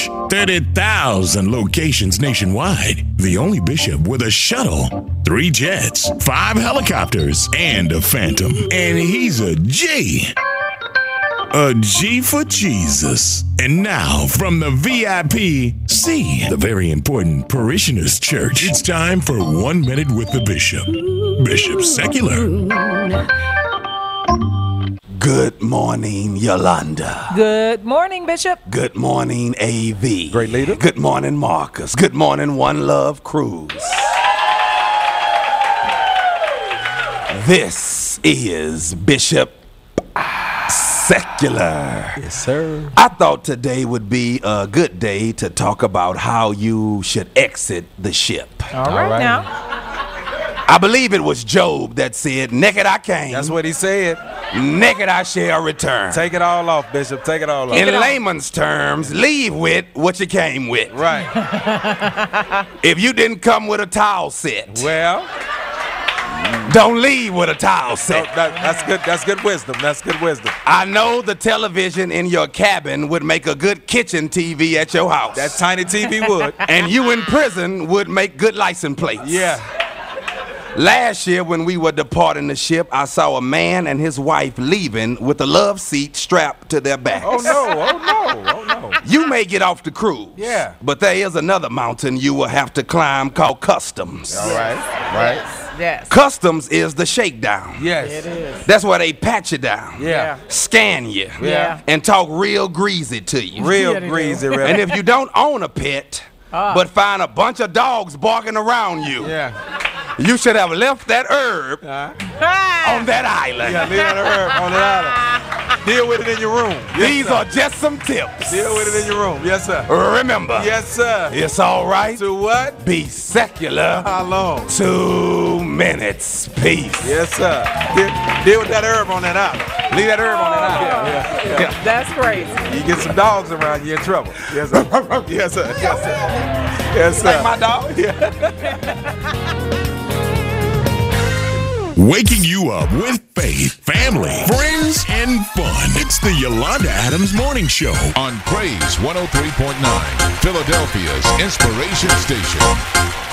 Church. 30,000 locations nationwide. The only bishop with a shuttle, 3 jets, 5 helicopters, and a Phantom. And he's a G. A G for Jesus. And now, from the VIP, C, the very important Parishioners Church, it's time for 1 Minute with the Bishop. Bishop Secular. Good morning, Yolanda. Good morning, Bishop. Good morning, AV. Great leader. Good morning, Marcus. Good morning, One Love Cruz. This is Bishop Secular. Yes, sir. I thought today would be a good day to talk about how you should exit the ship. All right now. I believe it was Job that said, naked I came. That's what he said. Naked I shall return. Take it all off, Bishop. Take it all off. In layman's terms, leave with what you came with. Right. If you didn't come with a towel set, Well, don't leave with a towel set. that's good. That's good wisdom. That's good wisdom. I know the television in your cabin would make a good kitchen TV at your house. That tiny TV would. And you in prison would make good license plates. Yeah. Last year when we were departing the ship, I saw a man and his wife leaving with a love seat strapped to their backs. Oh no. Oh no. Oh no. You may get off the cruise. Yeah. But there is another mountain you will have to climb called customs. All right. Right. Yes. Customs is the shakedown. Yes. It is. That's where they pat you down. Yeah. Scan you. Yeah. And talk real greasy to you. Real Yeah, they do. greasy. And Real. if you don't own a pet, but find a bunch of dogs barking around you, Yeah. you should have left that herb on that island. Yeah. Leave on the herb on the island. Deal with it in your room. Yes, These sir. are just some tips. Deal with it in your room. Yes, sir. Remember, Yes, sir. it's all right To what? be secular. How long? 2 minutes. Peace. Yes, sir. Deal with that herb on that island. Leave that herb on that island. Yeah. That's crazy. You get some dogs around, you're in trouble. Yes, sir. Yes, sir. Yes, sir. Yes, sir. Like my dog. Waking you up with faith, family, friends, and fun. It's the Yolanda Adams Morning Show on Praise 103.9, Philadelphia's Inspiration Station.